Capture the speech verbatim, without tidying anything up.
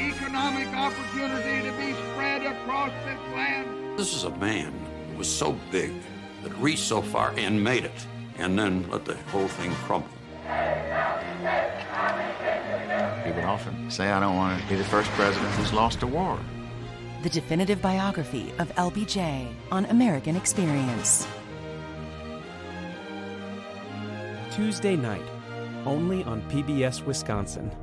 economic opportunity to be spread across this land. This is a man who was so big that reached so far and made it, and then let the whole thing crumble. He would often say, I don't want to be the first president who's lost a war. The definitive biography of L B J on American Experience. Tuesday night, only on P B S Wisconsin.